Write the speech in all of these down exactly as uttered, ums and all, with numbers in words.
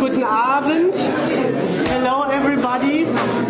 Guten Abend. Hello, everybody.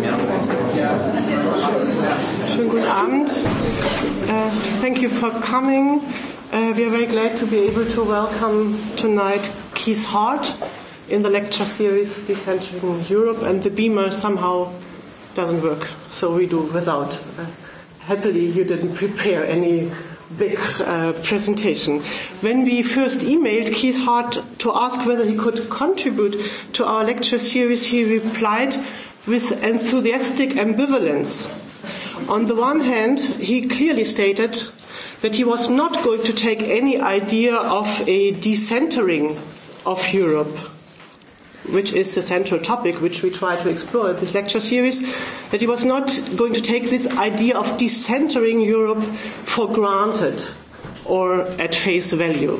Schönen guten Abend. Uh, thank you for coming. Uh, we are very glad to be able to welcome tonight Keith Hart in the lecture series Decentering Europe, and the beamer somehow doesn't work, so we do without. Uh, happily, you didn't prepare any big uh, presentation. When we first emailed Keith Hart to ask whether he could contribute to our lecture series, he replied with enthusiastic ambivalence. On the one hand, he clearly stated that he was not going to take any idea of a decentering of Europe, which is the central topic which we try to explore in this lecture series, that he was not going to take this idea of decentering Europe for granted or at face value.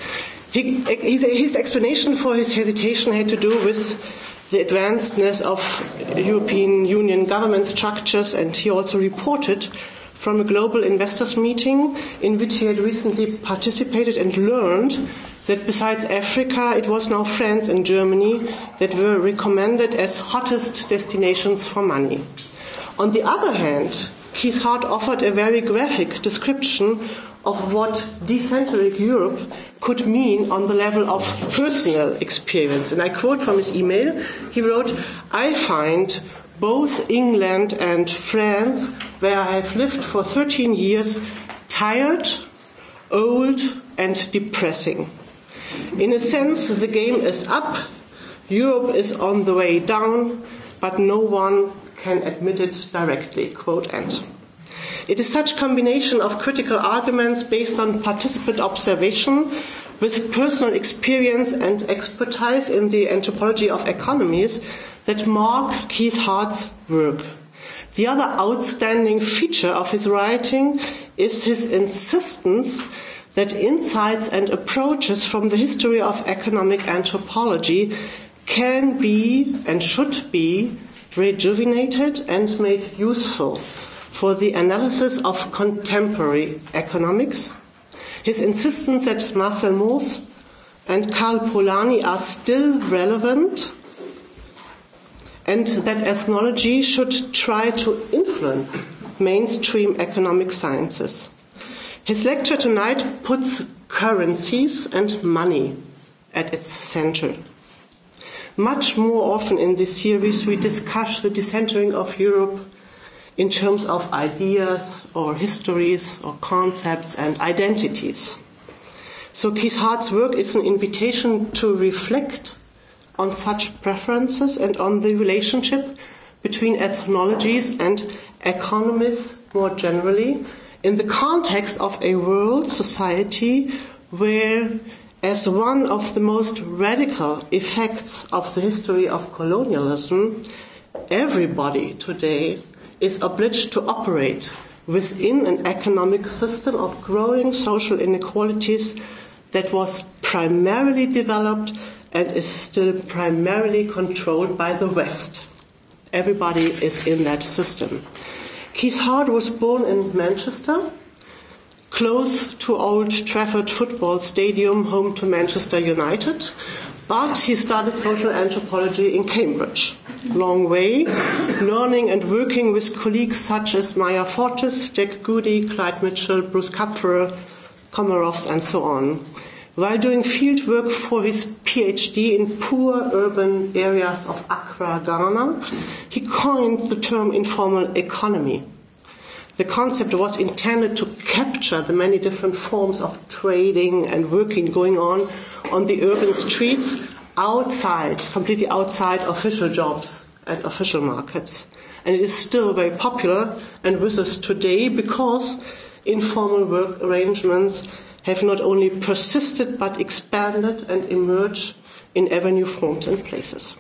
He, his explanation for his hesitation had to do with the advancedness of European Union government structures, and he also reported from a global investors meeting in which he had recently participated and learned that besides Africa, it was now France and Germany that were recommended as hottest destinations for money. On the other hand, Keith Hart offered a very graphic description of what decentering Europe could mean on the level of personal experience. And I quote from his email, he wrote, "I find both England and France, where I have lived for thirteen years, tired, old, and depressing. In a sense, the game is up, Europe is on the way down, but no one can admit it directly." Quote end. It is such combination of critical arguments based on participant observation with personal experience and expertise in the anthropology of economies that mark Keith Hart's work. The other outstanding feature of his writing is his insistence that insights and approaches from the history of economic anthropology can be and should be rejuvenated and made useful for the analysis of contemporary economics. His insistence that Marcel Mauss and Karl Polanyi are still relevant and that ethnology should try to influence mainstream economic sciences. His lecture tonight puts currencies and money at its center. Much more often in this series we discuss the decentering of Europe in terms of ideas or histories or concepts and identities. So Keith Hart's work is an invitation to reflect on such preferences and on the relationship between ethnologies and economists more generally, in the context of a world society where, as one of the most radical effects of the history of colonialism, everybody today is obliged to operate within an economic system of growing social inequalities that was primarily developed and is still primarily controlled by the West. Everybody is in that system. Keith Hart was born in Manchester, close to Old Trafford Football Stadium, home to Manchester United, but he studied social anthropology in Cambridge. Long way, learning and working with colleagues such as Maya Fortis, Jack Goody, Clyde Mitchell, Bruce Kupferer, Komarovs, and so on. While doing field work for his PhD in poor urban areas of Accra, Ghana, he coined the term informal economy. The concept was intended to capture the many different forms of trading and working going on on the urban streets outside, completely outside official jobs and official markets. And it is still very popular and with us today because informal work arrangements have not only persisted but expanded and emerged in ever new forms and places.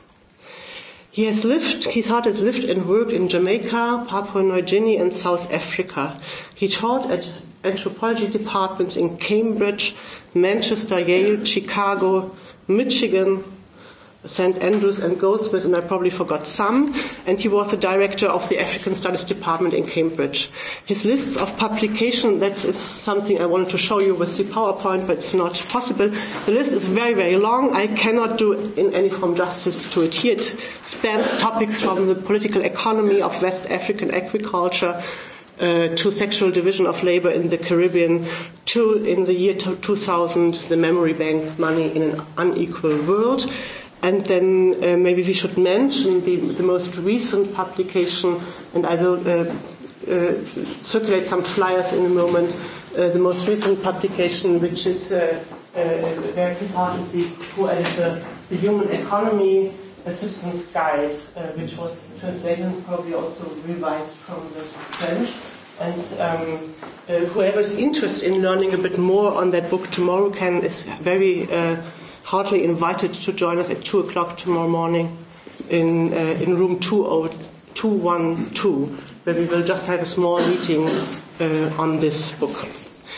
He has lived, Keith Hart has lived and worked in Jamaica, Papua New Guinea and South Africa. He taught at anthropology departments in Cambridge, Manchester, Yale, Chicago, Michigan, Saint Andrews and Goldsmith, and I probably forgot some, and he was the director of the African Studies Department in Cambridge. His lists of publication, that is something I wanted to show you with the PowerPoint, but it's not possible. The list is very, very long. I cannot do in any form justice to it here. It spans topics from the political economy of West African agriculture uh, to sexual division of labor in the Caribbean, to, in the year two thousand, the memory bank money in an unequal world. And then uh, maybe we should mention the, the most recent publication, and I will uh, uh, circulate some flyers in a moment, uh, the most recent publication, which is uh, uh, where Keith Hart is the co-editor, The Human Economy, A Citizen's Guide, uh, which was translated and probably also revised from the French. And um, uh, whoever is interested in learning a bit more on that book tomorrow can is very uh, heartily invited to join us at two o'clock tomorrow morning in uh, in room two one two, where we will just have a small meeting uh, on this book.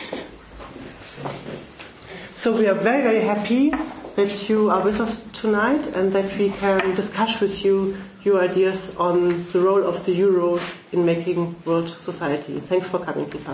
So we are very, very happy that you are with us tonight and that we can discuss with you your ideas on the role of the euro in making world society. Thanks for coming, Peter.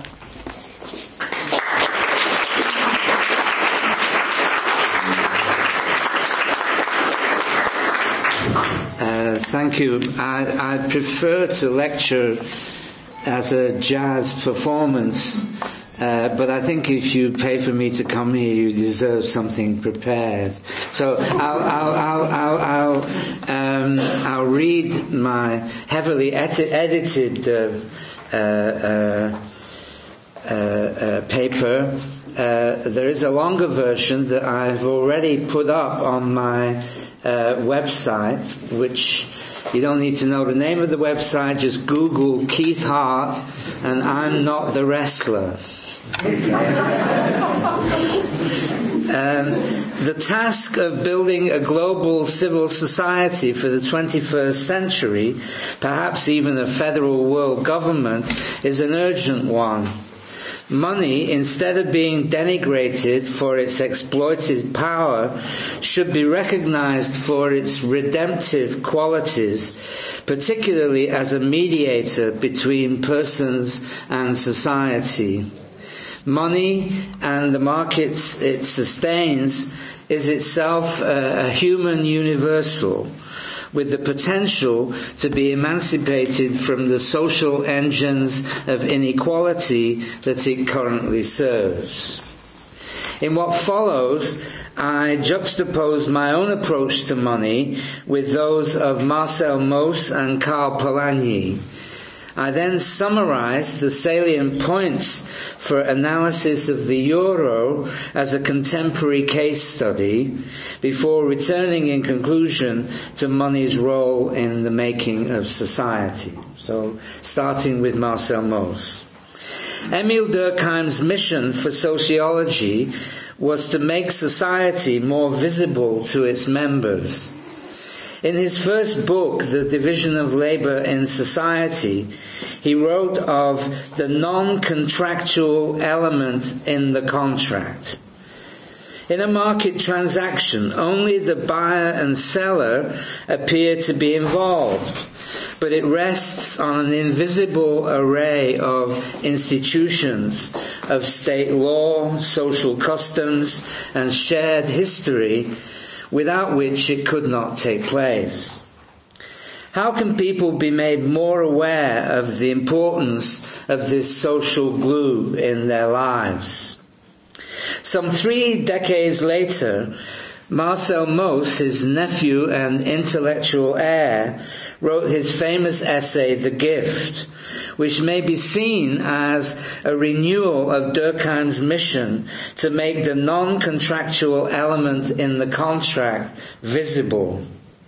Uh, thank you. I, I prefer to lecture as a jazz performance, uh, but I think if you pay for me to come here, you deserve something prepared. So I'll, I'll, I'll, I'll, I'll, um, I'll read my heavily edi- edited uh, uh, uh, uh, uh, paper. Uh, there is a longer version that I've already put up on my Uh, website, which you don't need to know the name of the website, just Google Keith Hart and I'm Not the Wrestler. um, the task of building a global civil society for the twenty-first century, perhaps even a federal world government, is an urgent one. Money, instead of being denigrated for its exploited power, should be recognized for its redemptive qualities, particularly as a mediator between persons and society. Money and the markets it sustains is itself a, a human universal, with the potential to be emancipated from the social engines of inequality that it currently serves. In what follows, I juxtapose my own approach to money with those of Marcel Mauss and Karl Polanyi. I then summarize the salient points for analysis of the euro as a contemporary case study before returning in conclusion to money's role in the making of society. So, starting with Marcel Mauss. Emile Durkheim's mission for sociology was to make society more visible to its members. In his first book, The Division of Labor in Society, he wrote of the non-contractual element in the contract. In a market transaction, only the buyer and seller appear to be involved, but it rests on an invisible array of institutions, of state law, social customs, and shared history, without which it could not take place. How can people be made more aware of the importance of this social glue in their lives? Some three decades later, Marcel Mauss, his nephew and intellectual heir, wrote his famous essay, The Gift, which may be seen as a renewal of Durkheim's mission to make the non-contractual element in the contract visible.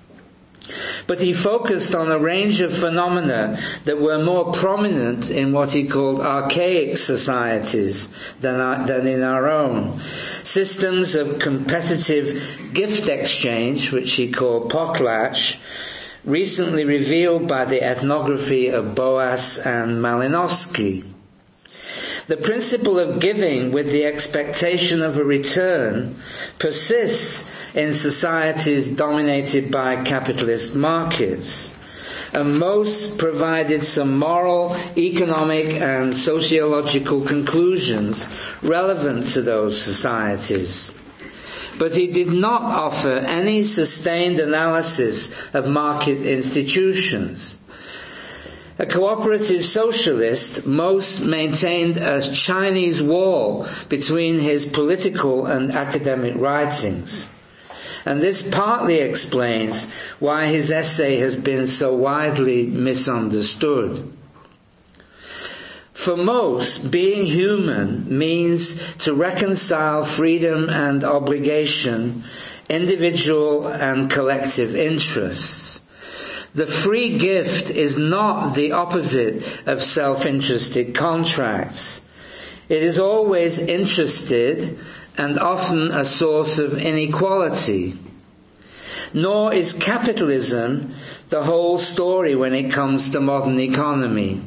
But he focused on a range of phenomena that were more prominent in what he called archaic societies than, our, than in our own. Systems of competitive gift exchange, which he called potlatch, recently revealed by the ethnography of Boas and Malinowski. The principle of giving with the expectation of a return persists in societies dominated by capitalist markets, and most provided some moral, economic, and sociological conclusions relevant to those societies. But he did not offer any sustained analysis of market institutions. A cooperative socialist, Mauss maintained a Chinese wall between his political and academic writings. And this partly explains why his essay has been so widely misunderstood. For Mauss, being human means to reconcile freedom and obligation, individual and collective interests. The free gift is not the opposite of self-interested contracts. It is always interested and often a source of inequality. Nor is capitalism the whole story when it comes to modern economy.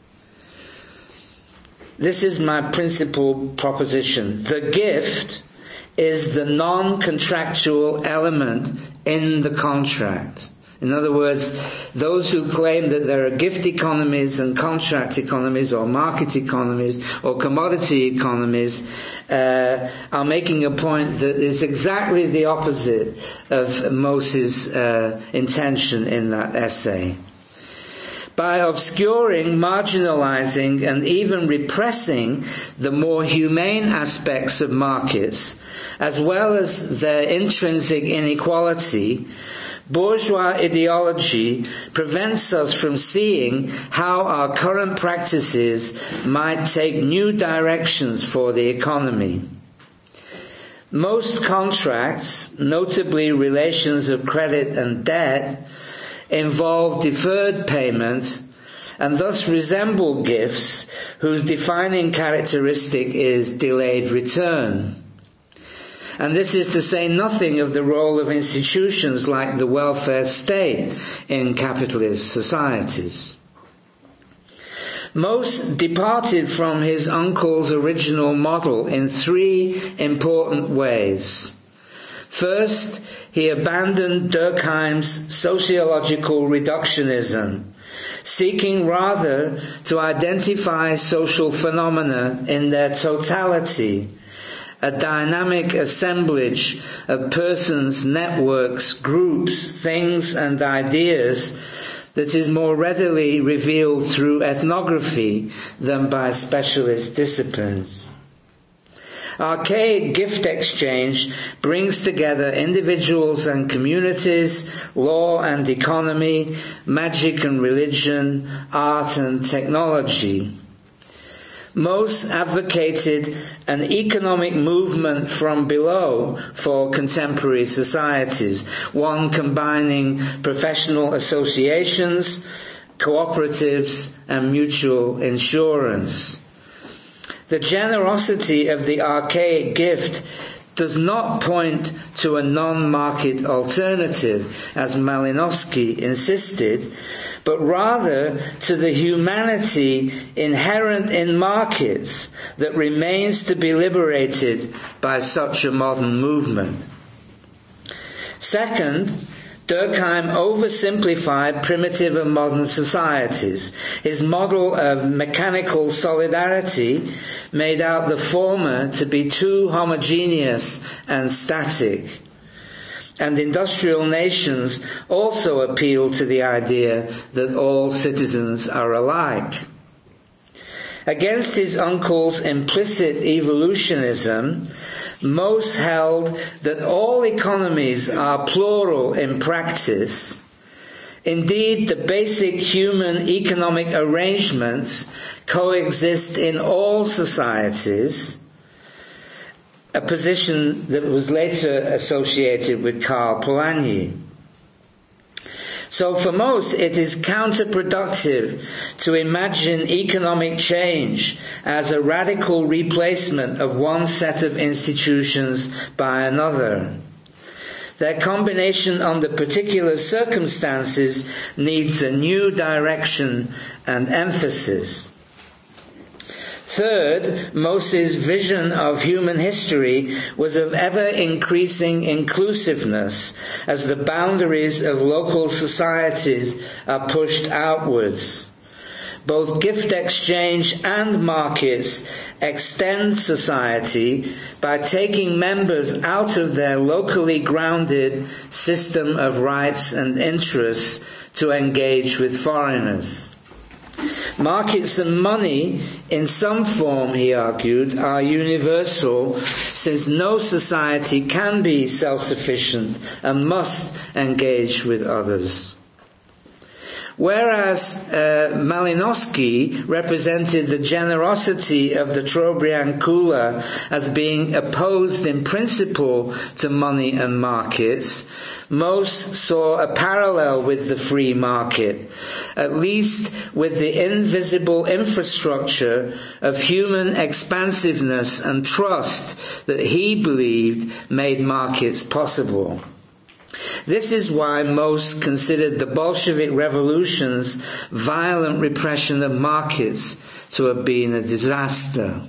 This is my principal proposition. The gift is the non-contractual element in the contract. In other words, those who claim that there are gift economies and contract economies or market economies or commodity economies uh, are making a point that is exactly the opposite of Mauss's uh, intention in that essay. By obscuring, marginalizing, and even repressing the more humane aspects of markets, as well as their intrinsic inequality, bourgeois ideology prevents us from seeing how our current practices might take new directions for the economy. Most contracts, notably relations of credit and debt, involve deferred payment and thus resemble gifts whose defining characteristic is delayed return. And this is to say nothing of the role of institutions like the welfare state in capitalist societies. Mauss departed from his uncle's original model in three important ways. First, he abandoned Durkheim's sociological reductionism, seeking rather to identify social phenomena in their totality, a dynamic assemblage of persons, networks, groups, things, and ideas that is more readily revealed through ethnography than by specialist disciplines. Archaic gift exchange brings together individuals and communities, law and economy, magic and religion, art and technology. Mauss advocated an economic movement from below for contemporary societies, one combining professional associations, cooperatives, and mutual insurance. The generosity of the archaic gift does not point to a non-market alternative, as Malinowski insisted, but rather to the humanity inherent in markets that remains to be liberated by such a modern movement. Second, Durkheim oversimplified primitive and modern societies. His model of mechanical solidarity made out the former to be too homogeneous and static. And industrial nations also appeal to the idea that all citizens are alike. Against his uncle's implicit evolutionism, Mauss held that all economies are plural in practice. Indeed, the basic human economic arrangements coexist in all societies, a position that was later associated with Karl Polanyi. So for Mauss, it is counterproductive to imagine economic change as a radical replacement of one set of institutions by another. Their combination under particular circumstances needs a new direction and emphasis. Third, Moses' vision of human history was of ever-increasing inclusiveness as the boundaries of local societies are pushed outwards. Both gift exchange and markets extend society by taking members out of their locally grounded system of rights and interests to engage with foreigners. Markets and money, in some form, he argued, are universal, since no society can be self-sufficient and must engage with others. Whereas uh, Malinowski represented the generosity of the Trobriand Kula as being opposed in principle to money and markets, Mose saw a parallel with the free market, at least with the invisible infrastructure of human expansiveness and trust that he believed made markets possible. This is why Mose considered the Bolshevik Revolution's violent repression of markets to have been a disaster.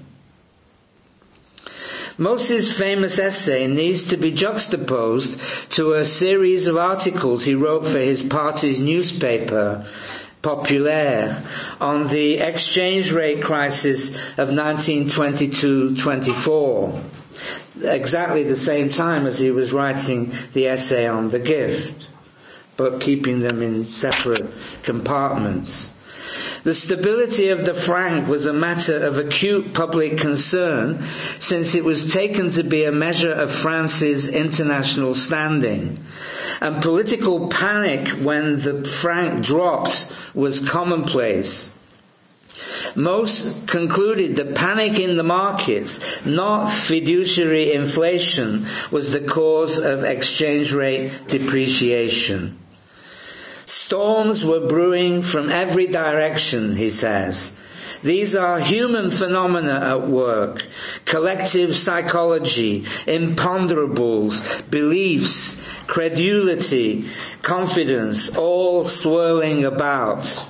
Moses' famous essay needs to be juxtaposed to a series of articles he wrote for his party's newspaper, Populaire, on the exchange rate crisis of nineteen twenty-two twenty-four. Exactly the same time as he was writing the essay on the gift, but keeping them in separate compartments. The stability of the franc was a matter of acute public concern, since it was taken to be a measure of France's international standing, and political panic when the franc dropped was commonplace. Most concluded that panic in the markets, not fiduciary inflation, was the cause of exchange rate depreciation. Storms were brewing from every direction, he says. These are human phenomena at work, collective psychology, imponderables, beliefs, credulity, confidence, all swirling about.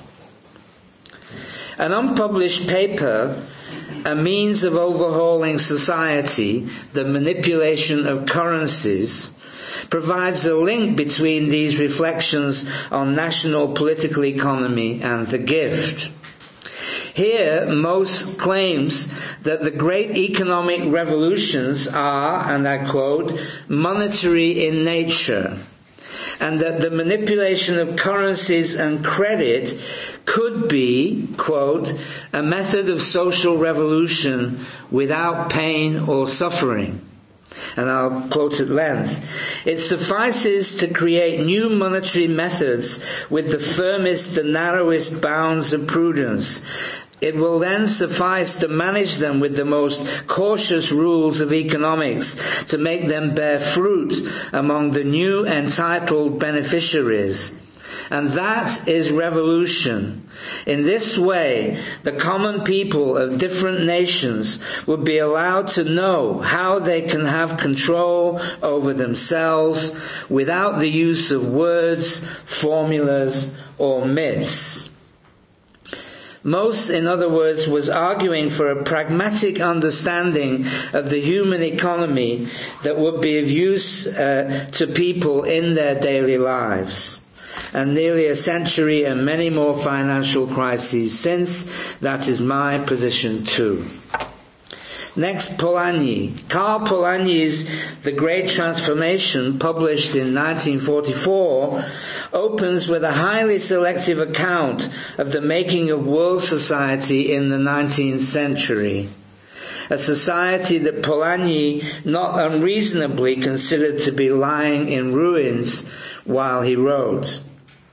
An unpublished paper, A Means of Overhauling Society, the Manipulation of Currencies, provides a link between these reflections on national political economy and the gift. Here, Mose claims that the great economic revolutions are, and I quote, monetary in nature, and that the manipulation of currencies and credit could be, quote, a method of social revolution without pain or suffering. And I'll quote at length. It suffices to create new monetary methods with the firmest and narrowest bounds of prudence. It will then suffice to manage them with the most cautious rules of economics, to make them bear fruit among the new entitled beneficiaries. And that is revolution. In this way, the common people of different nations would be allowed to know how they can have control over themselves without the use of words, formulas, or myths. Mose, in other words, was arguing for a pragmatic understanding of the human economy that would be of use uh, to people in their daily lives. And nearly a century and many more financial crises since, that is my position too. Next, Polanyi. Karl Polanyi's The Great Transformation, published in nineteen forty-four, opens with a highly selective account of the making of world society in the nineteenth century. A society that Polanyi not unreasonably considered to be lying in ruins while he wrote.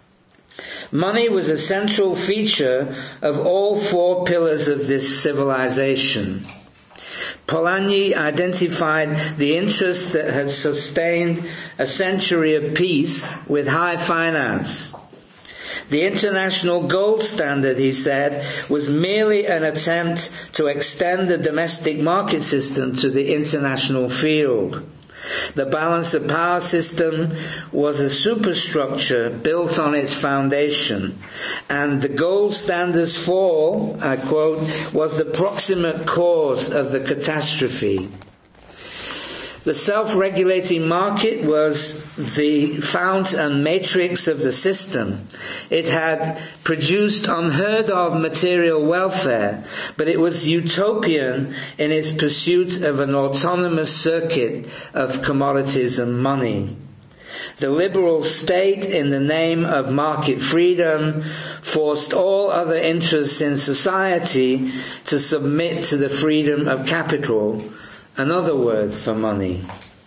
Money was a central feature of all four pillars of this civilization. Polanyi identified the interest that had sustained a century of peace with high finance. The international gold standard, he said, was merely an attempt to extend the domestic market system to the international field. The balance of power system was a superstructure built on its foundation, and the gold standard's fall, I quote, was the proximate cause of the catastrophe. The self-regulating market was the fount and matrix of the system. It had produced unheard of material welfare, but it was utopian in its pursuit of an autonomous circuit of commodities and money. The liberal state, in the name of market freedom, forced all other interests in society to submit to the freedom of capital, another word for money.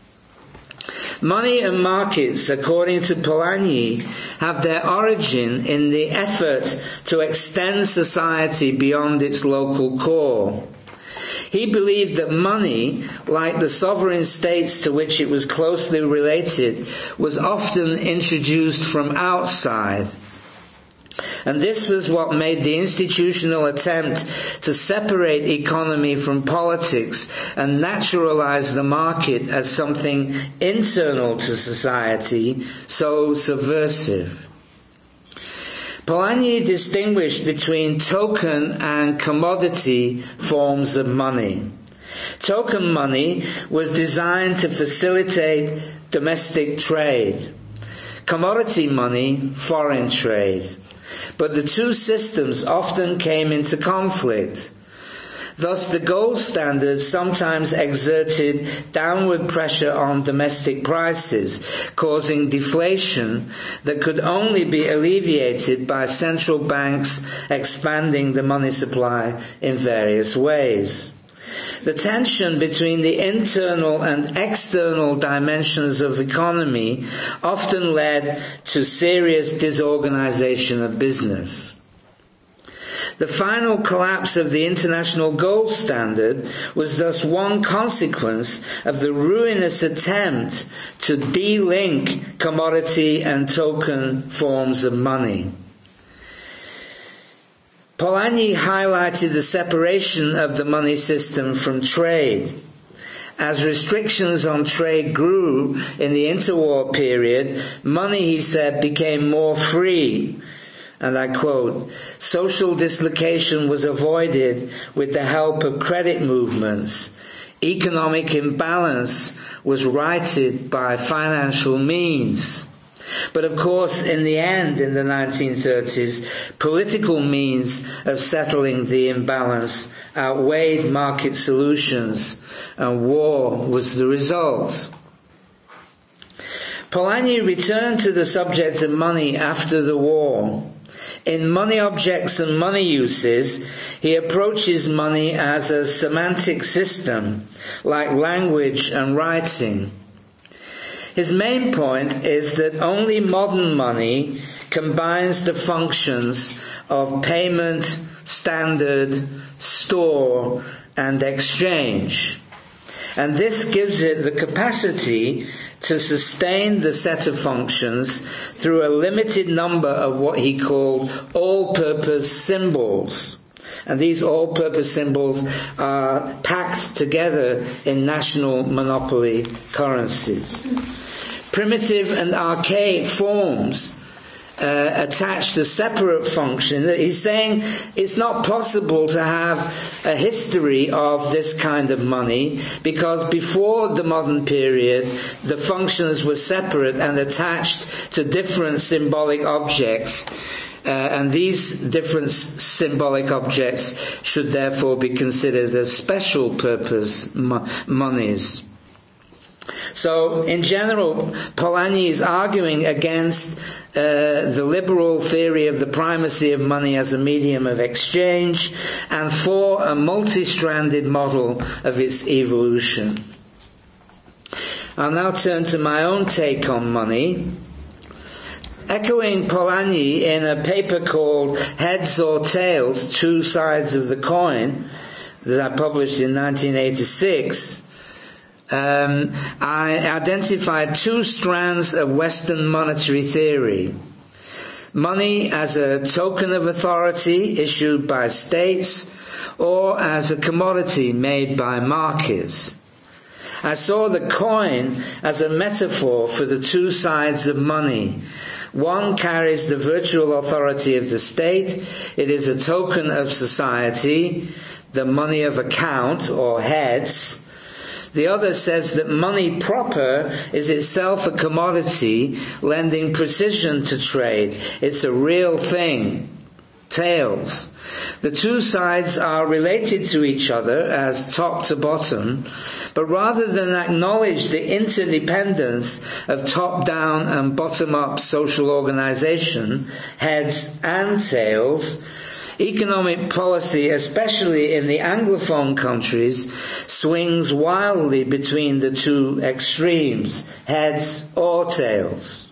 Money and markets, according to Polanyi, have their origin in the effort to extend society beyond its local core. He believed that money, like the sovereign states to which it was closely related, was often introduced from outside. And this was what made the institutional attempt to separate economy from politics and naturalize the market as something internal to society so subversive. Polanyi distinguished between token and commodity forms of money. Token money was designed to facilitate domestic trade. Commodity money, foreign trade. But the two systems often came into conflict. Thus, the gold standard sometimes exerted downward pressure on domestic prices, causing deflation that could only be alleviated by central banks expanding the money supply in various ways. The tension between the internal and external dimensions of economy often led to serious disorganization of business. The final collapse of the international gold standard was thus one consequence of the ruinous attempt to de-link commodity and token forms of money. Polanyi highlighted the separation of the money system from trade. As restrictions on trade grew in the interwar period, money, he said, became more free. And I quote, social dislocation was avoided with the help of credit movements. Economic imbalance was righted by financial means. But of course, in the end, in the nineteen thirties, political means of settling the imbalance outweighed market solutions, and war was the result. Polanyi returned to the subject of money after the war. In Money Objects and Money Uses, he approaches money as a semantic system, like language and writing. His main point is that only modern money combines the functions of payment, standard, store, and exchange. And this gives it the capacity to sustain the set of functions through a limited number of what he called all-purpose symbols. And these all-purpose symbols are packed together in national monopoly currencies. Primitive and archaic forms uh, attach the separate function. He's saying it's not possible to have a history of this kind of money because before the modern period, the functions were separate and attached to different symbolic objects. Uh, and these different symbolic objects should therefore be considered as special purpose mo- monies. So, in general, Polanyi is arguing against uh, the liberal theory of the primacy of money as a medium of exchange and for a multi-stranded model of its evolution. I'll now turn to my own take on money. Echoing Polanyi in a paper called Heads or Tails, Two Sides of the Coin, that I published in nineteen eighty-six, Um, I identified two strands of Western monetary theory. Money as a token of authority issued by states or as a commodity made by markets. I saw the coin as a metaphor for the two sides of money. One carries the virtual authority of the state. It is a token of society, the money of account or heads. The other says that money proper is itself a commodity, lending precision to trade. It's a real thing. Tails. The two sides are related to each other as top to bottom, but rather than acknowledge the interdependence of top-down and bottom-up social organization, heads and tails, economic policy, especially in the Anglophone countries, swings wildly between the two extremes, heads or tails.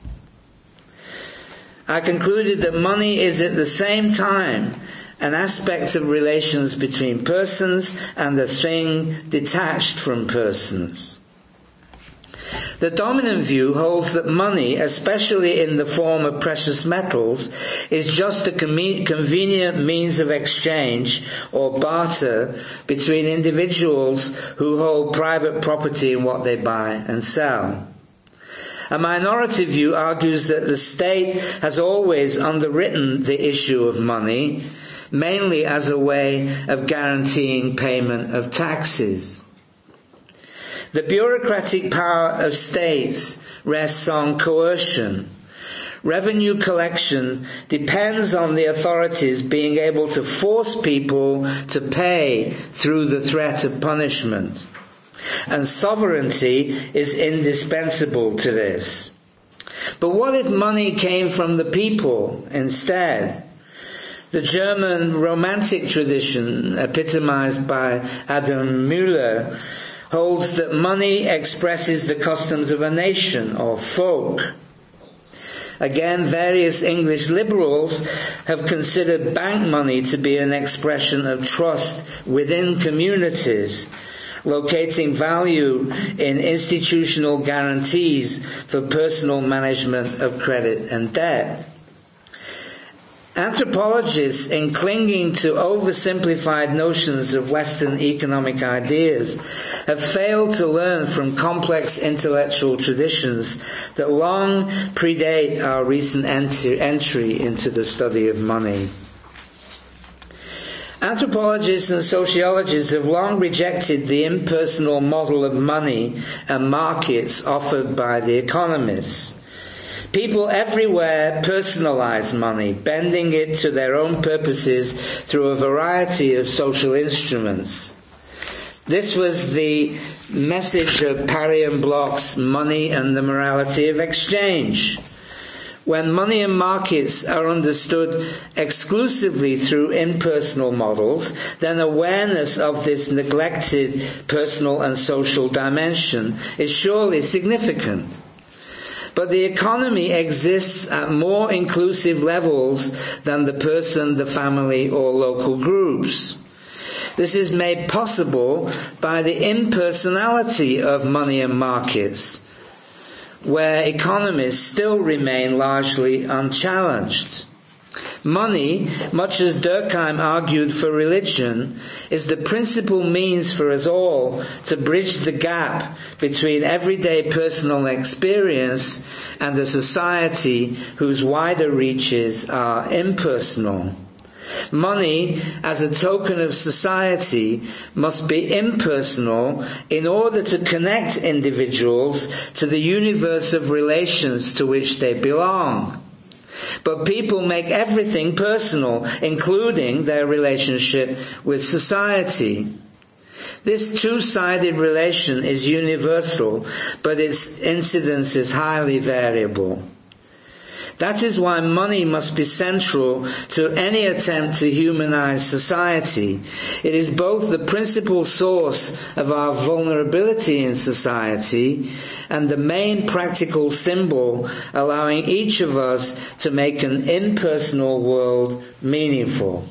I concluded that money is at the same time an aspect of relations between persons and a thing detached from persons. The dominant view holds that money, especially in the form of precious metals, is just a com- convenient means of exchange or barter between individuals who hold private property in what they buy and sell. A minority view argues that the state has always underwritten the issue of money, mainly as a way of guaranteeing payment of taxes. The bureaucratic power of states rests on coercion. Revenue collection depends on the authorities being able to force people to pay through the threat of punishment. And sovereignty is indispensable to this. But what if money came from the people instead? The German Romantic tradition, epitomized by Adam Müller, holds that money expresses the customs of a nation or folk. Again, various English liberals have considered bank money to be an expression of trust within communities, locating value in institutional guarantees for personal management of credit and debt. Anthropologists, in clinging to oversimplified notions of Western economic ideas, have failed to learn from complex intellectual traditions that long predate our recent entry into the study of money. Anthropologists and sociologists have long rejected the impersonal model of money and markets offered by the economists. People everywhere personalize money, bending it to their own purposes through a variety of social instruments. This was the message of Parry and Bloch's Money and the Morality of Exchange. When money and markets are understood exclusively through impersonal models, then awareness of this neglected personal and social dimension is surely significant. But the economy exists at more inclusive levels than the person, the family, or local groups. This is made possible by the impersonality of money and markets, where economies still remain largely unchallenged. Money, much as Durkheim argued for religion, is the principal means for us all to bridge the gap between everyday personal experience and a society whose wider reaches are impersonal. Money, as a token of society, must be impersonal in order to connect individuals to the universe of relations to which they belong. But people make everything personal, including their relationship with society. This two-sided relation is universal, but its incidence is highly variable. That is why money must be central to any attempt to humanize society. It is both the principal source of our vulnerability in society and the main practical symbol allowing each of us to make an impersonal world meaningful.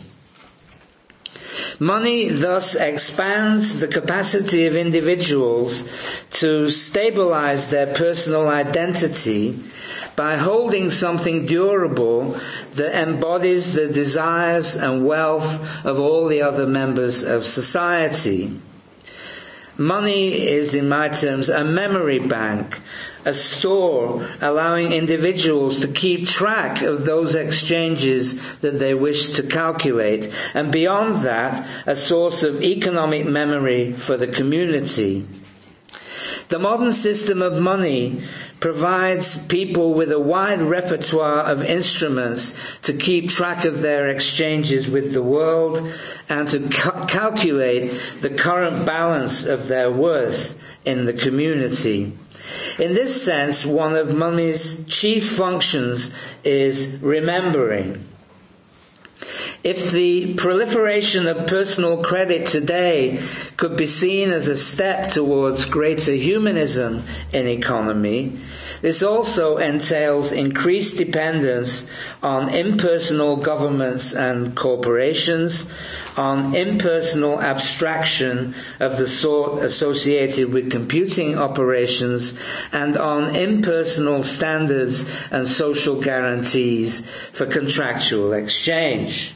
Money thus expands the capacity of individuals to stabilize their personal identity by holding something durable that embodies the desires and wealth of all the other members of society. Money is, in my terms, a memory bank, a store allowing individuals to keep track of those exchanges that they wish to calculate, and beyond that, a source of economic memory for the community. The modern system of money provides people with a wide repertoire of instruments to keep track of their exchanges with the world and to ca- calculate the current balance of their worth in the community. In this sense, one of money's chief functions is remembering. If the proliferation of personal credit today could be seen as a step towards greater humanism in economy, this also entails increased dependence on impersonal governments and corporations, on impersonal abstraction of the sort associated with computing operations, and on impersonal standards and social guarantees for contractual exchange.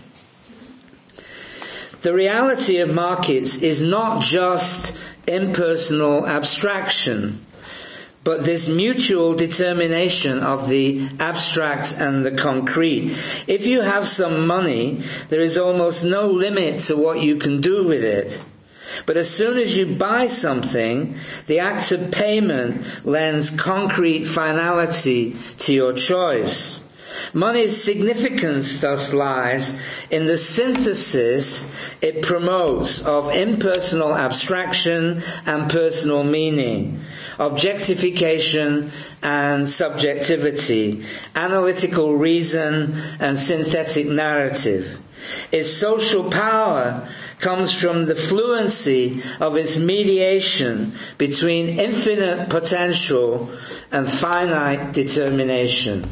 The reality of markets is not just impersonal abstraction, but this mutual determination of the abstract and the concrete. If you have some money, there is almost no limit to what you can do with it. But as soon as you buy something, the act of payment lends concrete finality to your choice. Money's significance thus lies in the synthesis it promotes of impersonal abstraction and personal meaning, objectification and subjectivity, analytical reason and synthetic narrative. Its social power comes from the fluency of its mediation between infinite potential and finite determination.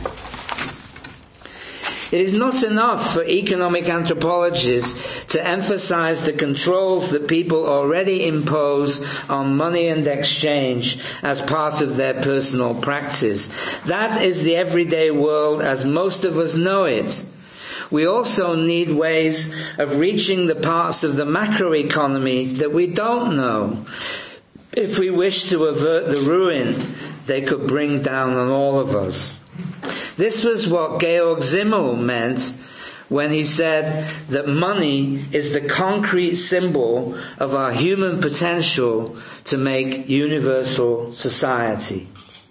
It is not enough for economic anthropologists to emphasize the controls that people already impose on money and exchange as part of their personal practice. That is the everyday world as most of us know it. We also need ways of reaching the parts of the macroeconomy that we don't know, if we wish to avert the ruin they could bring down on all of us. This was what Georg Simmel meant when he said that money is the concrete symbol of our human potential to make universal society.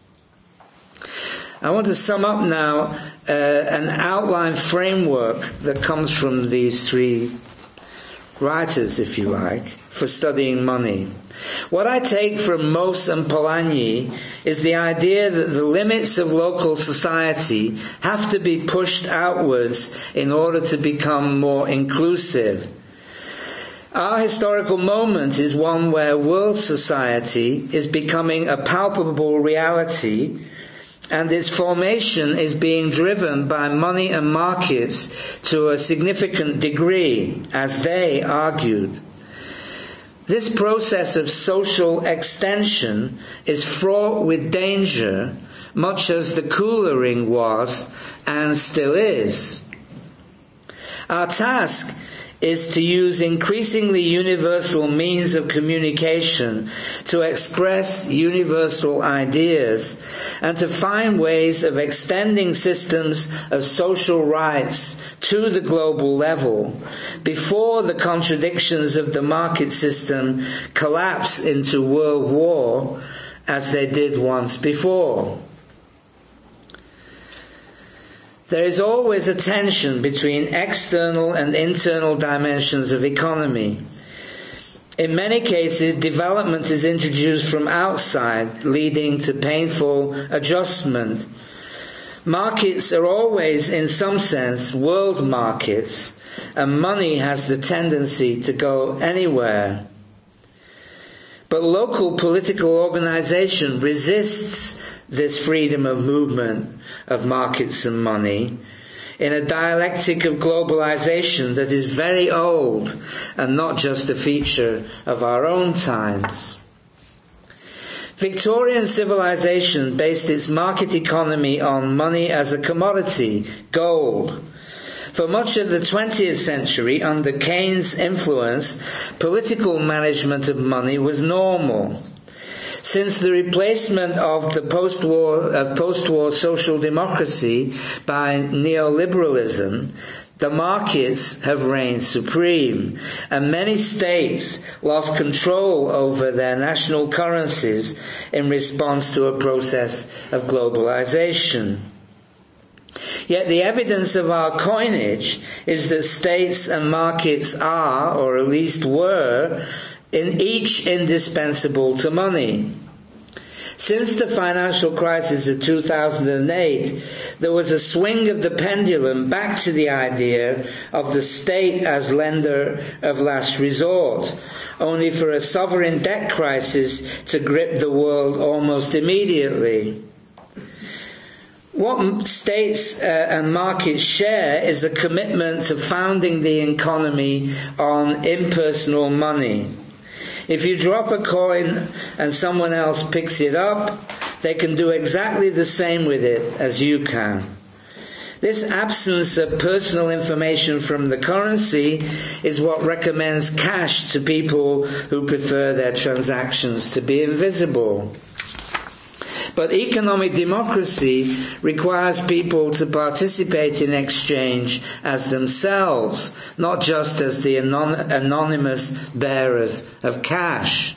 I want to sum up now uh, an outline framework that comes from these three writers, if you like, for studying money. What I take from Mauss and Polanyi is the idea that the limits of local society have to be pushed outwards in order to become more inclusive. Our historical moment is one where world society is becoming a palpable reality, and its formation is being driven by money and markets to a significant degree, as they argued. This process of social extension is fraught with danger, much as the coolering was and still is. Our task is to use increasingly universal means of communication to express universal ideas and to find ways of extending systems of social rights to the global level before the contradictions of the market system collapse into world war as they did once before. There is always a tension between external and internal dimensions of economy. In many cases, development is introduced from outside, leading to painful adjustment. Markets are always, in some sense, world markets, and money has the tendency to go anywhere. But local political organization resists this freedom of movement of markets and money in a dialectic of globalization that is very old and not just a feature of our own times. Victorian civilization based its market economy on money as a commodity, gold. For much of the twentieth century, under Keynes' influence, political management of money was normal. Since the replacement of the post-war of post-war social democracy by neoliberalism, the markets have reigned supreme, and many states lost control over their national currencies in response to a process of globalization. Yet the evidence of our coinage is that states and markets are, or at least were, in each indispensable to money. Since the financial crisis of two thousand eight, there was a swing of the pendulum back to the idea of the state as lender of last resort, only for a sovereign debt crisis to grip the world almost immediately. What states uh, and markets share is a commitment to founding the economy on impersonal money. If you drop a coin and someone else picks it up, they can do exactly the same with it as you can. This absence of personal information from the currency is what recommends cash to people who prefer their transactions to be invisible. But economic democracy requires people to participate in exchange as themselves, not just as the anon- anonymous bearers of cash.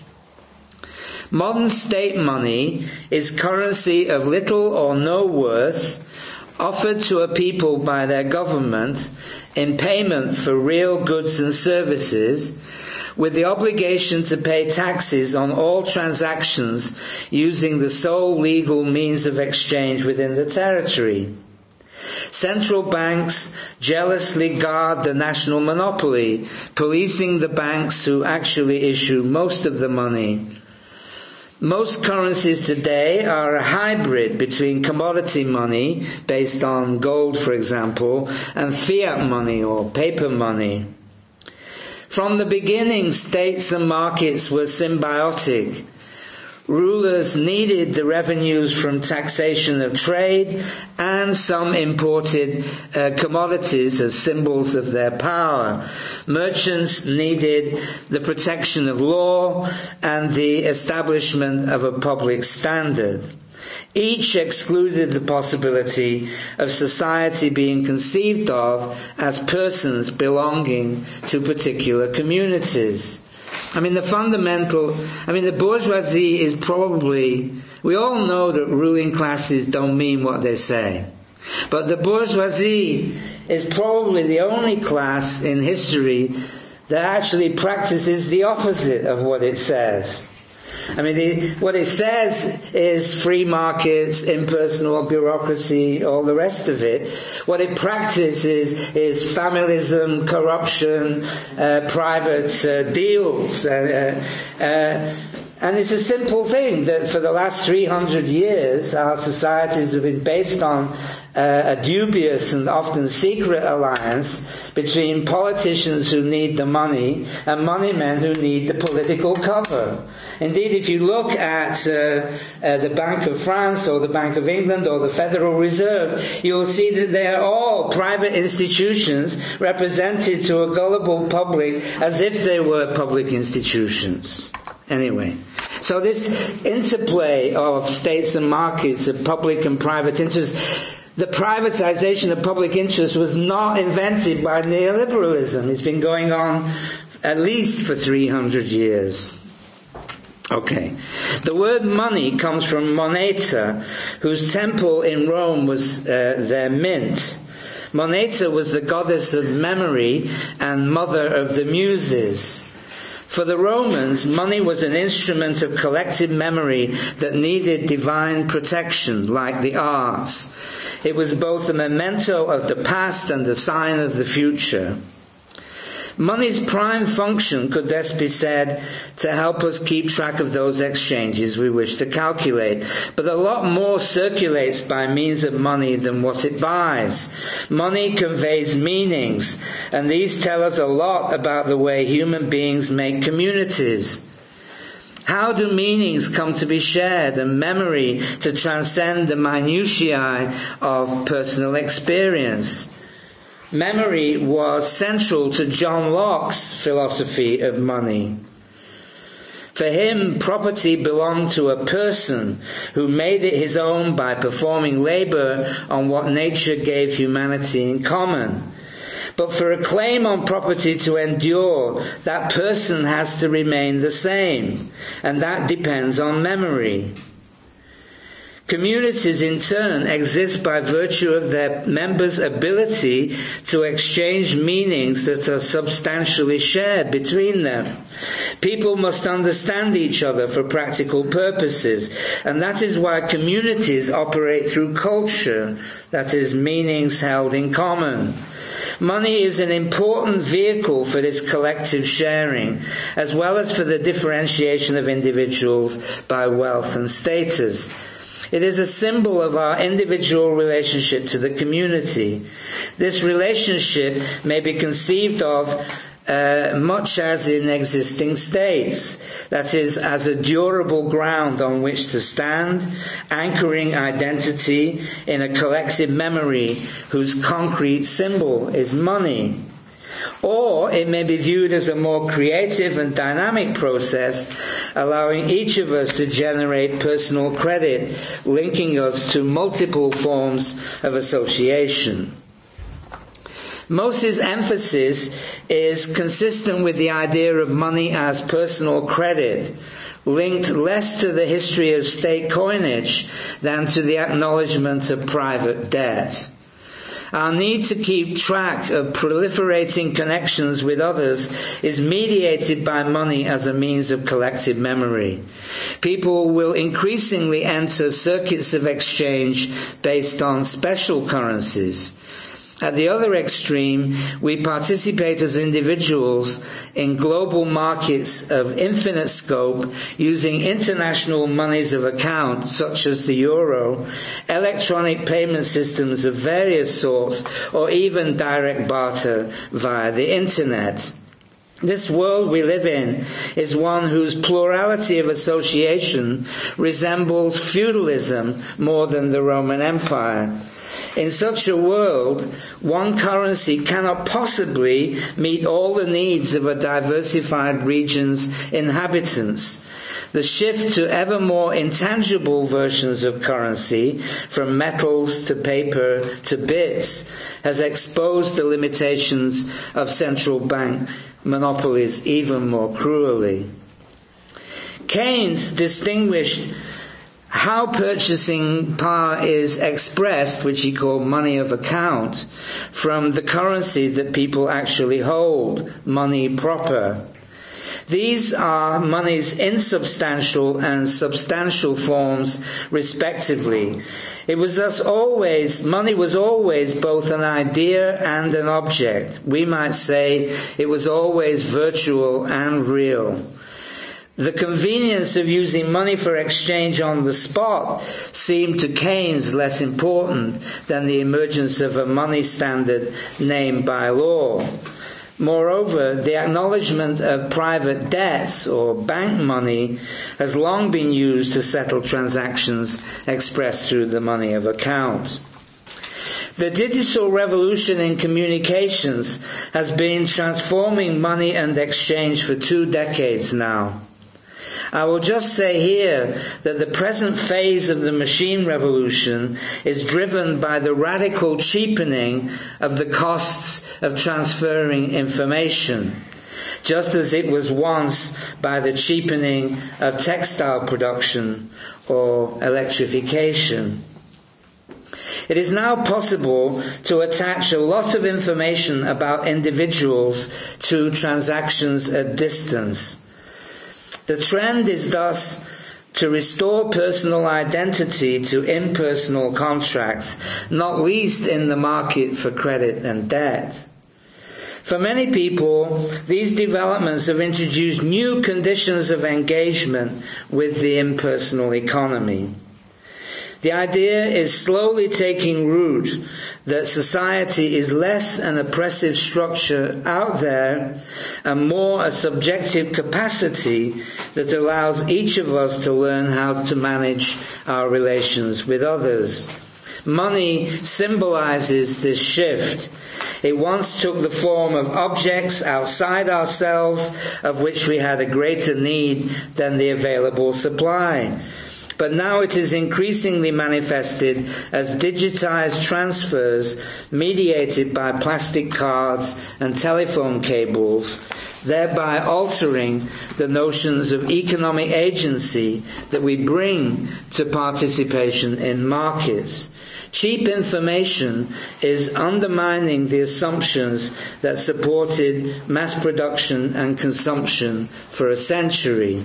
Modern state money is currency of little or no worth, offered to a people by their government in payment for real goods and services, with the obligation to pay taxes on all transactions using the sole legal means of exchange within the territory. Central banks jealously guard the national monopoly, policing the banks who actually issue most of the money. Most currencies today are a hybrid between commodity money, based on gold, for example, and fiat money or paper money. From the beginning, states and markets were symbiotic. Rulers needed the revenues from taxation of trade and some imported uh, commodities as symbols of their power. Merchants needed the protection of law and the establishment of a public standard. Each excluded the possibility of society being conceived of as persons belonging to particular communities. I mean, the fundamental, I mean, the bourgeoisie is probably, we all know that ruling classes don't mean what they say. But the bourgeoisie is probably the only class in history that actually practices the opposite of what it says. I mean, the, what it says is free markets, impersonal bureaucracy, all the rest of it. What it practices is familism, corruption, uh, private uh, deals. Uh, uh, and it's a simple thing that for the last three hundred years, our societies have been based on uh, a dubious and often secret alliance between politicians who need the money and money men who need the political cover. Indeed, if you look at uh, uh, the Bank of France or the Bank of England or the Federal Reserve, you'll see that they are all private institutions represented to a gullible public as if they were public institutions. Anyway, so this interplay of states and markets, of public and private interests, the privatization of public interest was not invented by neoliberalism. It's been going on at least for three hundred years. Okay. The word money comes from Moneta, whose temple in Rome was uh, their mint. Moneta was the goddess of memory and mother of the muses. For the Romans, money was an instrument of collective memory that needed divine protection, like the arts. It was both a memento of the past and a sign of the future. Money's prime function could thus be said to help us keep track of those exchanges we wish to calculate. But a lot more circulates by means of money than what it buys. Money conveys meanings, and these tell us a lot about the way human beings make communities. How do meanings come to be shared and memory to transcend the minutiae of personal experience? Memory was central to John Locke's philosophy of money. For him, property belonged to a person who made it his own by performing labor on what nature gave humanity in common. But for a claim on property to endure, that person has to remain the same, and that depends on memory. Communities, in turn, exist by virtue of their members' ability to exchange meanings that are substantially shared between them. People must understand each other for practical purposes, and that is why communities operate through culture, that is, meanings held in common. Money is an important vehicle for this collective sharing, as well as for the differentiation of individuals by wealth and status. It is a symbol of our individual relationship to the community. This relationship may be conceived of uh, much as in existing states, that is, as a durable ground on which to stand, anchoring identity in a collective memory whose concrete symbol is money. Or it may be viewed as a more creative and dynamic process, allowing each of us to generate personal credit, linking us to multiple forms of association. Moses' emphasis is consistent with the idea of money as personal credit, linked less to the history of state coinage than to the acknowledgement of private debt. Our need to keep track of proliferating connections with others is mediated by money as a means of collective memory. People will increasingly enter circuits of exchange based on special currencies. At the other extreme, we participate as individuals in global markets of infinite scope using international monies of account, such as the euro, electronic payment systems of various sorts, or even direct barter via the internet. This world we live in is one whose plurality of association resembles feudalism more than the Roman Empire. In such a world, one currency cannot possibly meet all the needs of a diversified region's inhabitants. The shift to ever more intangible versions of currency, from metals to paper to bits, has exposed the limitations of central bank monopolies even more cruelly. Keynes distinguished how purchasing power is expressed, which he called money of account, from the currency that people actually hold, money proper. These are money's insubstantial and substantial forms, respectively. It was thus always, money was always both an idea and an object. We might say it was always virtual and real. The convenience of using money for exchange on the spot seemed to Keynes less important than the emergence of a money standard named by law. Moreover, the acknowledgement of private debts or bank money has long been used to settle transactions expressed through the money of account. The digital revolution in communications has been transforming money and exchange for two decades now. I will just say here that the present phase of the machine revolution is driven by the radical cheapening of the costs of transferring information, just as it was once by the cheapening of textile production or electrification. It is now possible to attach a lot of information about individuals to transactions at distance. The trend is thus to restore personal identity to impersonal contracts, not least in the market for credit and debt. For many people, these developments have introduced new conditions of engagement with the impersonal economy. The idea is slowly taking root that society is less an oppressive structure out there and more a subjective capacity that allows each of us to learn how to manage our relations with others. money symbolizes this shift. It once took the form of objects outside ourselves, of which we had a greater need than the available supply. But now it is increasingly manifested as digitized transfers mediated by plastic cards and telephone cables, thereby altering the notions of economic agency that we bring to participation in markets. Cheap information is undermining the assumptions that supported mass production and consumption for a century.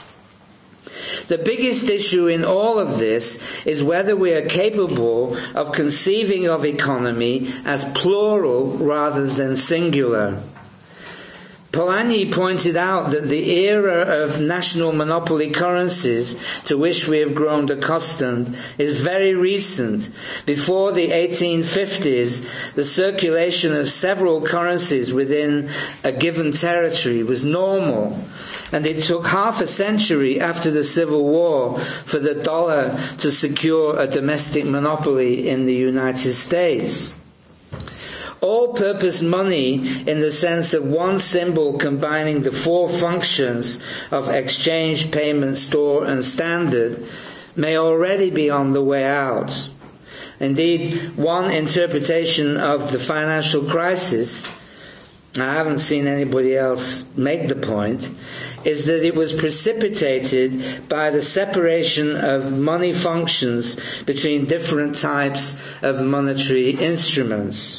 The biggest issue in all of this is whether we are capable of conceiving of economy as plural rather than singular. Polanyi pointed out that the era of national monopoly currencies to which we have grown accustomed is very recent. Before the eighteen fifties, the circulation of several currencies within a given territory was normal, and it took half a century after the Civil War for the dollar to secure a domestic monopoly in the United States. All-purpose money, in the sense of one symbol combining the four functions of exchange, payment, store, and standard, may already be on the way out. Indeed, one interpretation of the financial crisis, I haven't seen anybody else make the point, is that it was precipitated by the separation of money functions between different types of monetary instruments.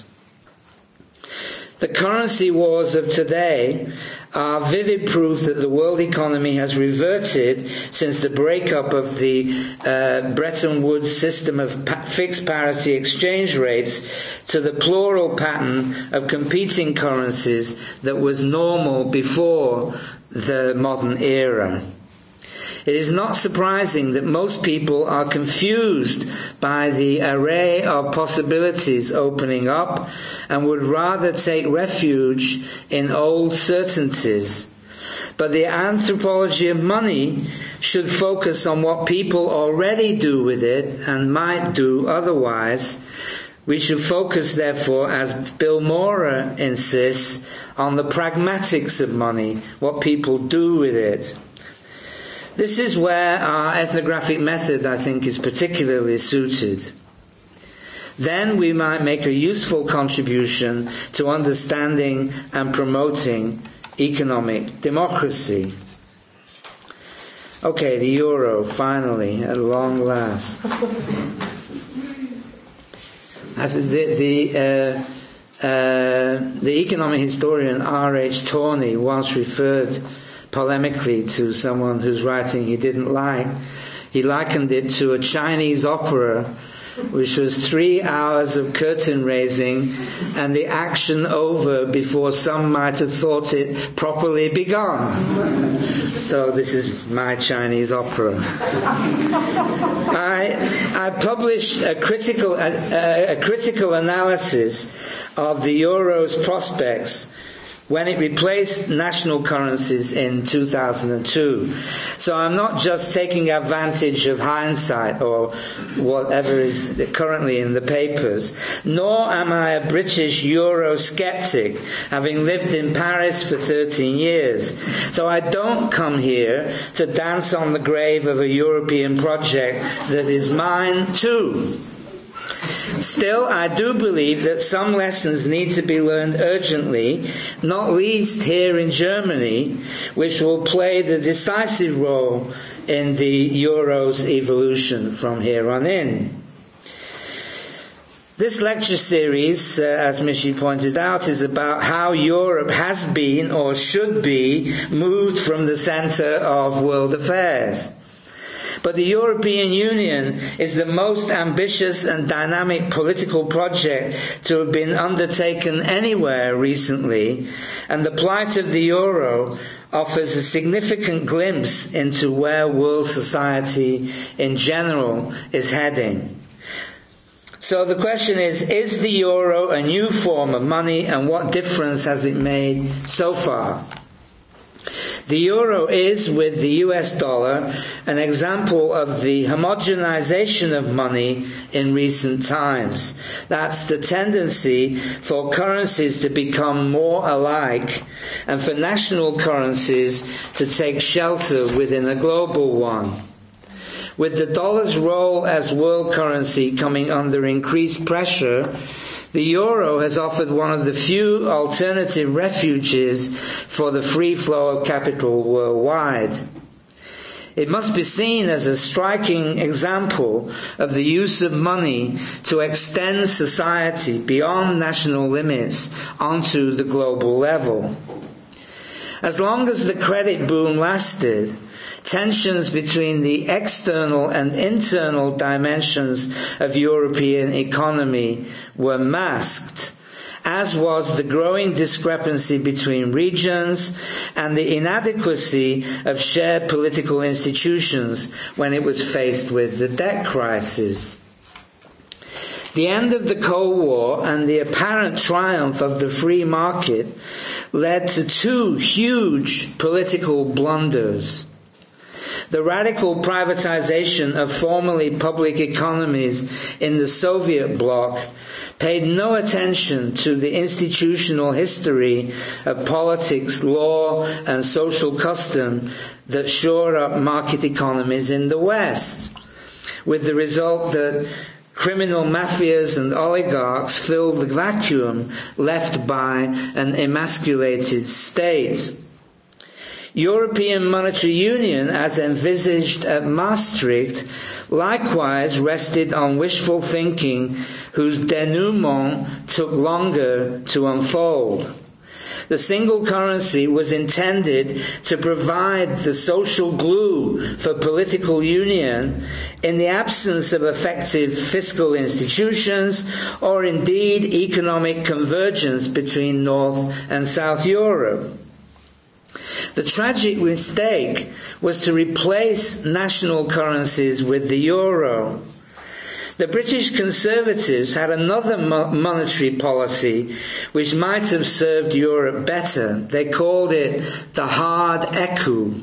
The currency wars of today are vivid proof that the world economy has reverted since the breakup of the uh, Bretton Woods system of pa- fixed parity exchange rates to the plural pattern of competing currencies that was normal before the modern era. It is not surprising that most people are confused by the array of possibilities opening up and would rather take refuge in old certainties. But the anthropology of money should focus on what people already do with it and might do otherwise. We should focus, therefore, as Bill Maurer insists, on the pragmatics of money, what people do with it. This is where our ethnographic method, I think, is particularly suited. Then we might make a useful contribution to understanding and promoting economic democracy. Okay, the euro, finally, at long last. As the the, uh, uh, the economic historian R H Tawney once referred polemically to someone whose writing he didn't like. He likened it to a Chinese opera, which was three hours of curtain raising and the action over before some might have thought it properly begun. So this is my Chinese opera. I, I published a critical, a, a critical analysis of the euro's prospects when it replaced national currencies in two thousand two. So I'm not just taking advantage of hindsight or whatever is currently in the papers, nor am I a British Eurosceptic, having lived in Paris for thirteen years. So I don't come here to dance on the grave of a European project that is mine too. Still, I do believe that some lessons need to be learned urgently, not least here in Germany, which will play the decisive role in the euro's evolution from here on in. This lecture series, uh, as Michi pointed out, is about how Europe has been or should be moved from the centre of world affairs. But the European Union is the most ambitious and dynamic political project to have been undertaken anywhere recently, and the plight of the euro offers a significant glimpse into where world society in general is heading. So the question is, is the euro a new form of money, and what difference has it made so far? The euro is, with the U S dollar, an example of the homogenization of money in recent times. That's the tendency for currencies to become more alike and for national currencies to take shelter within a global one. With the dollar's role as world currency coming under increased pressure, the euro has offered one of the few alternative refuges for the free flow of capital worldwide. It must be seen as a striking example of the use of money to extend society beyond national limits onto the global level. As long as the credit boom lasted, tensions between the external and internal dimensions of European economy were masked, as was the growing discrepancy between regions and the inadequacy of shared political institutions when it was faced with the debt crisis. The end of the Cold War and the apparent triumph of the free market led to two huge political blunders. The radical privatization of formerly public economies in the Soviet bloc paid no attention to the institutional history of politics, law, and social custom that shored up market economies in the West, with the result that criminal mafias and oligarchs filled the vacuum left by an emasculated state. European Monetary Union, as envisaged at Maastricht, likewise rested on wishful thinking whose denouement took longer to unfold. The single currency was intended to provide the social glue for political union in the absence of effective fiscal institutions or indeed economic convergence between North and South Europe. The tragic mistake was to replace national currencies with the euro. The British Conservatives had another mo- monetary policy which might have served Europe better. They called it the hard ecu.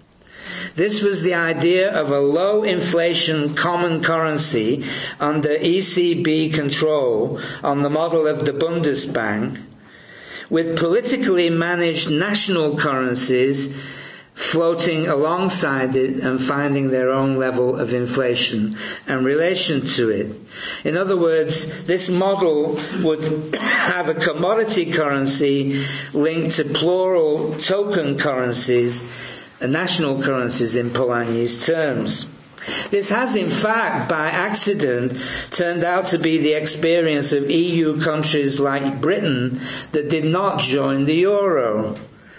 This was the idea of a low inflation common currency under E C B control on the model of the Bundesbank, with politically managed national currencies floating alongside it and finding their own level of inflation and relation to it. In other words, this model would have a commodity currency linked to plural token currencies, national currencies in Polanyi's terms. This has, in fact, by accident, turned out to be the experience of E U countries like Britain that did not join the euro.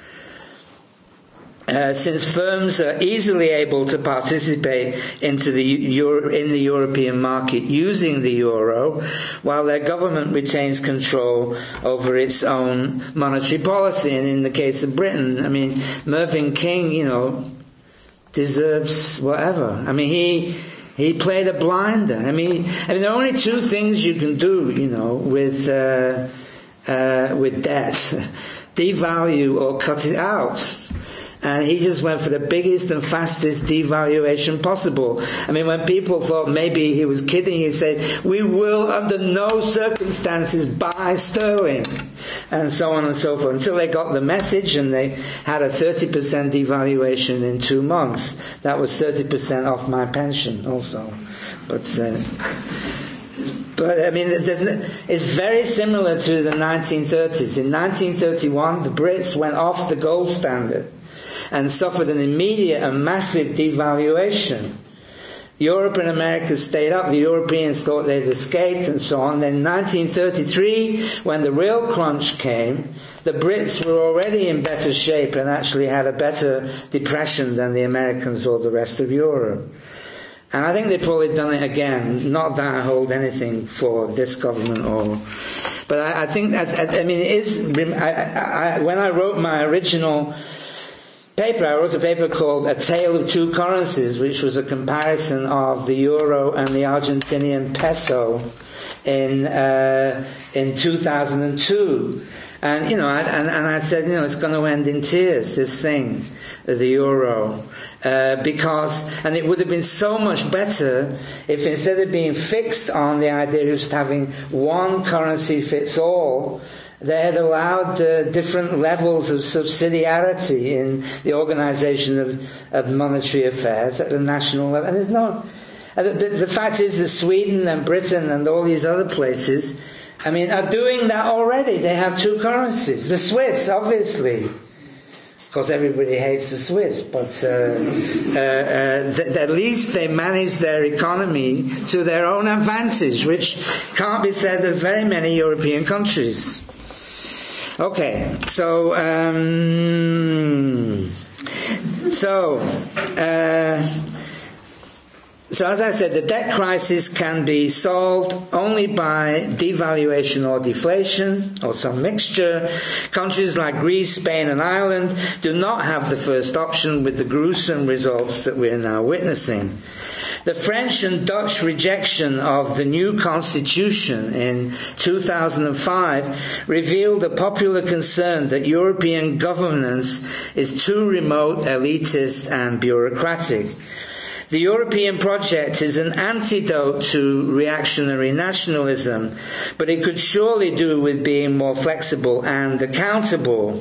Uh, since firms are easily able to participate into the Euro, in the European market using the euro, while their government retains control over its own monetary policy. And in the case of Britain, I mean, Mervyn King, you know, deserves whatever. I mean, he he played a blinder. I mean, I mean, there are only two things you can do, you know, with uh, uh, with debt: devalue or cut it out. And he just went for the biggest and fastest devaluation possible. I mean, when people thought maybe he was kidding, he said, "We will under no circumstances buy sterling," and so on and so forth, until they got the message and they had a thirty percent devaluation in two months. That was thirty percent off my pension also. But, uh, but I mean, it's very similar to the nineteen thirties. In nineteen thirty-one, the Brits went off the gold standard and suffered an immediate and massive devaluation. Europe and America stayed up. The Europeans thought they'd escaped and so on. Then in nineteen thirty-three, when the real crunch came, the Brits were already in better shape and actually had a better depression than the Americans or the rest of Europe. And I think they've probably done it again. Not that I hold anything for this government or... But I, I think, that, I, I mean, it is... I, I, when I wrote my original paper, I wrote a paper called A Tale of Two Currencies, which was a comparison of the euro and the Argentinian peso in uh, in two thousand two. And, you know, I, and, and I said, you know, it's going to end in tears, this thing, the euro. Uh, because, and it would have been so much better if instead of being fixed on the idea of just having one currency fits all, they had allowed uh, different levels of subsidiarity in the organization of, of monetary affairs at the national level. And there's no, uh, the, the fact is that Sweden and Britain and all these other places, I mean, are doing that already. They have two currencies. The Swiss, obviously. Of course, everybody hates the Swiss, but uh, uh, uh, th- at least they manage their economy to their own advantage, which can't be said of very many European countries. Okay, so um, so. Uh, So as I said, the debt crisis can be solved only by devaluation or deflation or some mixture. Countries like Greece, Spain and Ireland do not have the first option with the gruesome results that we are now witnessing. The French and Dutch rejection of the new constitution in two thousand five revealed a popular concern that European governance is too remote, elitist and bureaucratic. The European project is an antidote to reactionary nationalism, but it could surely do with being more flexible and accountable.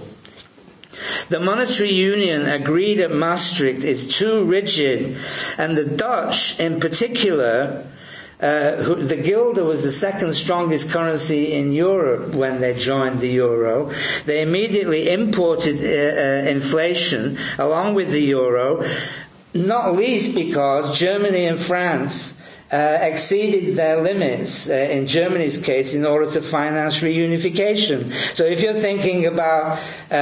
The monetary union agreed at Maastricht is too rigid, and the Dutch in particular, uh, who, the guilder was the second strongest currency in Europe when they joined the euro. They immediately imported uh, uh, inflation along with the euro, not least because Germany and France uh, exceeded their limits, uh, in Germany's case, in order to finance reunification. So if you're thinking about uh,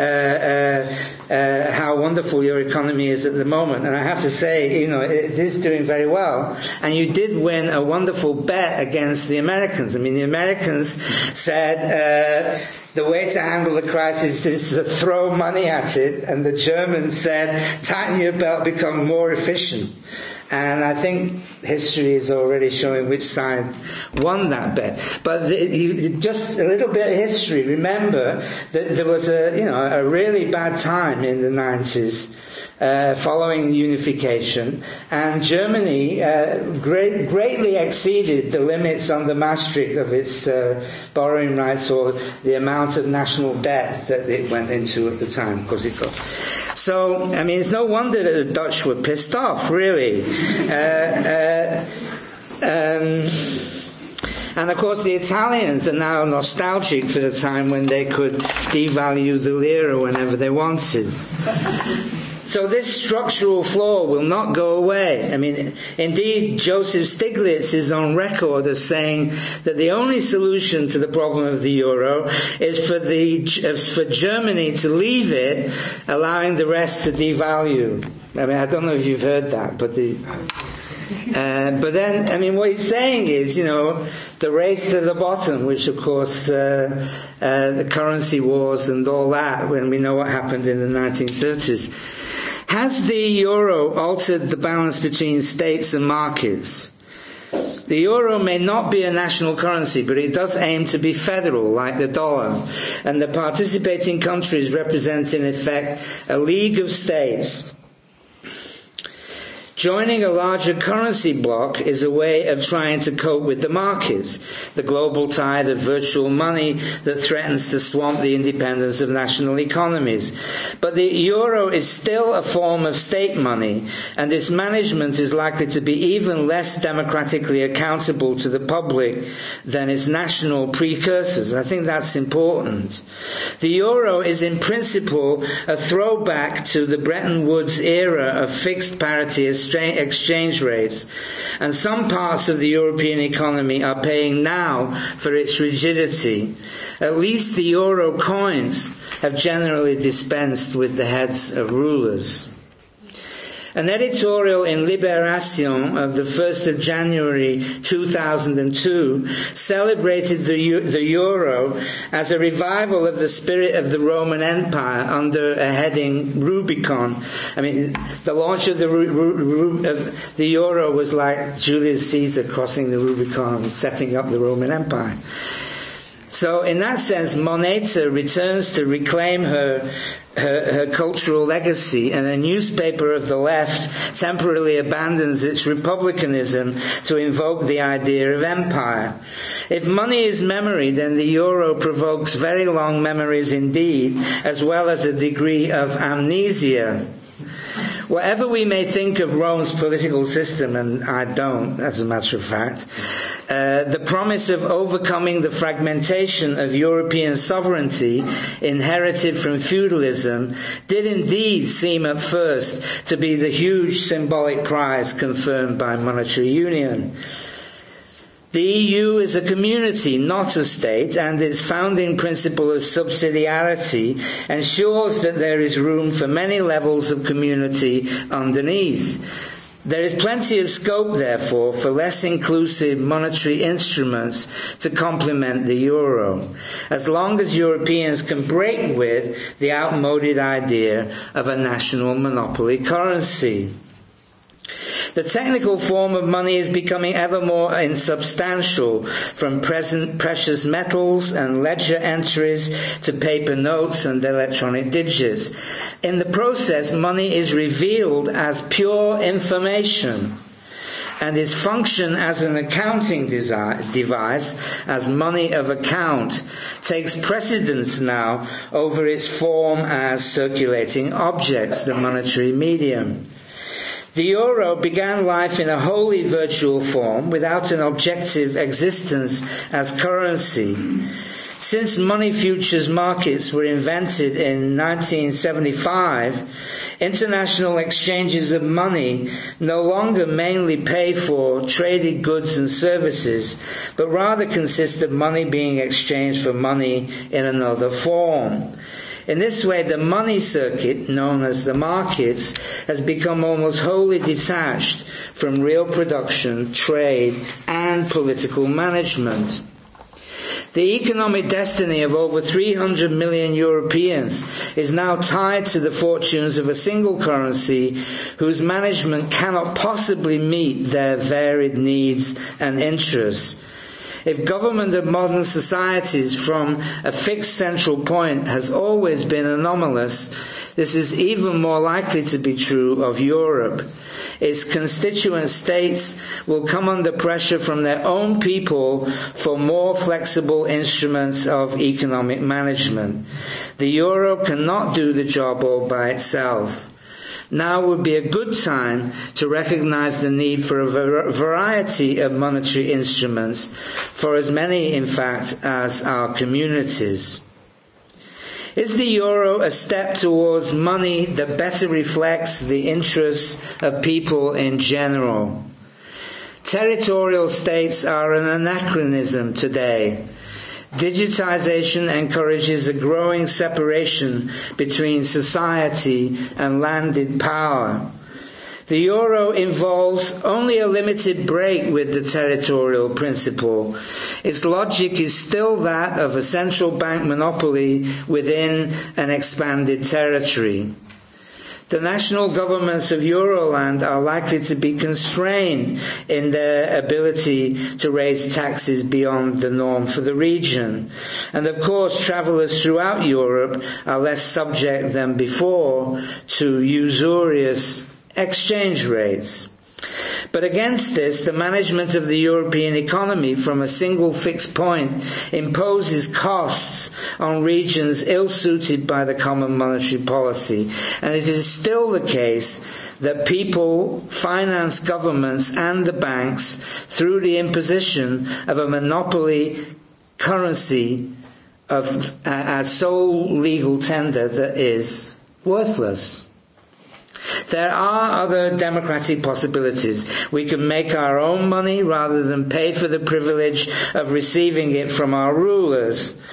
uh, uh, how wonderful your economy is at the moment, and I have to say, you know, it is doing very well, and you did win a wonderful bet against the Americans. I mean, the Americans said uh, the way to handle the crisis is to throw money at it, and the Germans said, tighten your belt, become more efficient. And I think history is already showing which side won that bet. But the, you, just a little bit of history. Remember that there was a, you know, a really bad time in the nineties uh, following unification, and Germany uh, great, greatly exceeded the limits under Maastricht of its uh, borrowing rights, or the amount of national debt that it went into at the time, because it got. So, I mean, it's no wonder that the Dutch were pissed off, really. Uh, uh, um, and of course, the Italians are now nostalgic for the time when they could devalue the lira whenever they wanted. So this structural flaw will not go away. I mean, indeed, Joseph Stiglitz is on record as saying that the only solution to the problem of the euro is for the is for Germany to leave it, allowing the rest to devalue. I mean, I don't know if you've heard that, but the uh, but then, I mean, what he's saying is, you know, the race to the bottom, which of course uh, uh, the currency wars and all that, when we know what happened in the nineteen thirties. Has the euro altered the balance between states and markets? The euro may not be a national currency, but it does aim to be federal, like the dollar, and the participating countries represent in effect a league of states. Joining a larger currency bloc is a way of trying to cope with the markets, the global tide of virtual money that threatens to swamp the independence of national economies. But the euro is still a form of state money, and its management is likely to be even less democratically accountable to the public than its national precursors. I think that's important. The euro is in principle a throwback to the Bretton Woods era of fixed parity exchange rates, and some parts of the European economy are paying now for its rigidity. At least the euro coins have generally dispensed with the heads of rulers. An editorial in Libération of the first of January two thousand two celebrated the, the euro as a revival of the spirit of the Roman Empire under a heading Rubicon. I mean, the launch of the, of the euro was like Julius Caesar crossing the Rubicon, setting up the Roman Empire. So in that sense, Moneta returns to reclaim her, her her cultural legacy, and a newspaper of the left temporarily abandons its republicanism to invoke the idea of empire. If money is memory, then the euro provokes very long memories indeed, as well as a degree of amnesia. Whatever we may think of Rome's political system, and I don't, as a matter of fact, uh, the promise of overcoming the fragmentation of European sovereignty inherited from feudalism did indeed seem at first to be the huge symbolic prize confirmed by monetary union. The E U is a community, not a state, and its founding principle of subsidiarity ensures that there is room for many levels of community underneath. There is plenty of scope, therefore, for less inclusive monetary instruments to complement the euro, as long as Europeans can break with the outmoded idea of a national monopoly currency. The technical form of money is becoming ever more insubstantial, from present precious metals and ledger entries to paper notes and electronic digits. In the process, money is revealed as pure information, and its function as an accounting device, as money of account, takes precedence now over its form as circulating objects, the monetary medium. The euro began life in a wholly virtual form, without an objective existence as currency. Since money futures markets were invented in nineteen seventy-five, international exchanges of money no longer mainly pay for traded goods and services, but rather consist of money being exchanged for money in another form. In this way, the money circuit, known as the markets, has become almost wholly detached from real production, trade, and political management. The economic destiny of over three hundred million Europeans is now tied to the fortunes of a single currency whose management cannot possibly meet their varied needs and interests. If government of modern societies from a fixed central point has always been anomalous, this is even more likely to be true of Europe. Its constituent states will come under pressure from their own people for more flexible instruments of economic management. The euro cannot do the job all by itself. Now would be a good time to recognize the need for a variety of monetary instruments, for as many, in fact, as our communities. Is the euro a step towards money that better reflects the interests of people in general? Territorial states are an anachronism today. Digitization encourages a growing separation between society and landed power. The euro involves only a limited break with the territorial principle. Its logic is still that of a central bank monopoly within an expanded territory. The national governments of Euroland are likely to be constrained in their ability to raise taxes beyond the norm for the region. And of course, travellers throughout Europe are less subject than before to usurious exchange rates. But against this, the management of the European economy from a single fixed point imposes costs on regions ill-suited by the common monetary policy. And it is still the case that people finance governments and the banks through the imposition of a monopoly currency of uh, as sole legal tender that is worthless. There are other democratic possibilities. We can make our own money rather than pay for the privilege of receiving it from our rulers.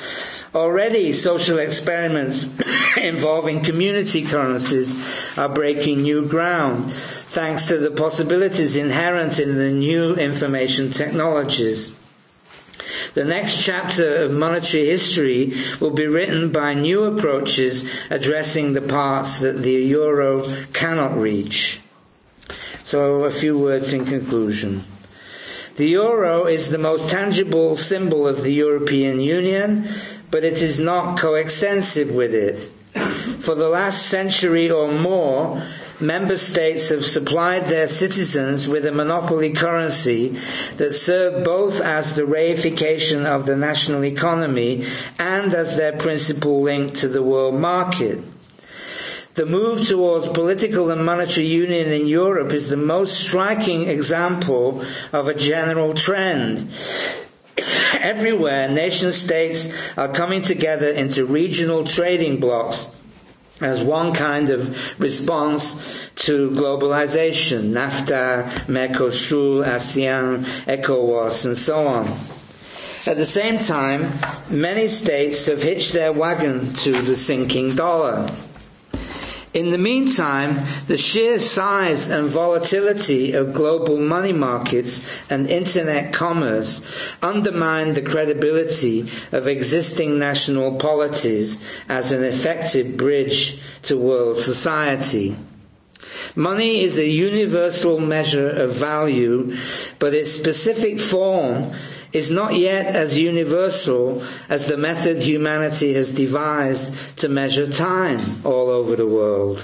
Already, social experiments involving community currencies are breaking new ground, thanks to the possibilities inherent in the new information technologies. The next chapter of monetary history will be written by new approaches addressing the parts that the euro cannot reach. So, a few words in conclusion. The euro is the most tangible symbol of the European Union, but it is not coextensive with it. For the last century or more, member states have supplied their citizens with a monopoly currency that served both as the reification of the national economy and as their principal link to the world market. The move towards political and monetary union in Europe is the most striking example of a general trend. Everywhere, nation-states are coming together into regional trading blocs as one kind of response to globalization, NAFTA, Mercosur, ASEAN, ECOWAS, and so on. At the same time, many states have hitched their wagon to the sinking dollar. In the meantime, the sheer size and volatility of global money markets and internet commerce undermine the credibility of existing national polities as an effective bridge to world society. Money is a universal measure of value, but its specific form is not yet as universal as the method humanity has devised to measure time all over the world.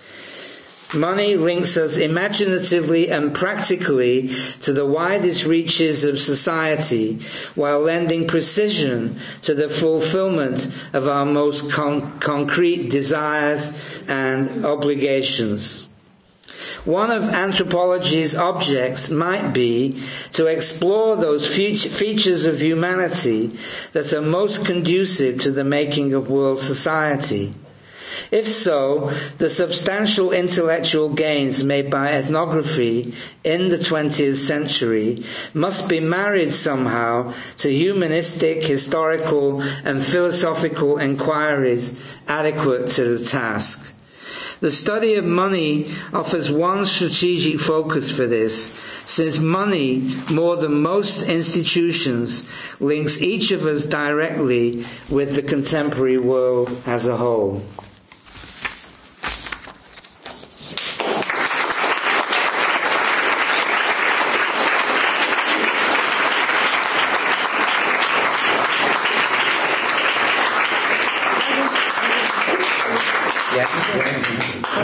Money links us imaginatively and practically to the widest reaches of society, while lending precision to the fulfillment of our most con- concrete desires and obligations. One of anthropology's objects might be to explore those features of humanity that are most conducive to the making of world society. If so, the substantial intellectual gains made by ethnography in the twentieth century must be married somehow to humanistic, historical, and philosophical inquiries adequate to the task. The study of money offers one strategic focus for this, since money, more than most institutions, links each of us directly with the contemporary world as a whole.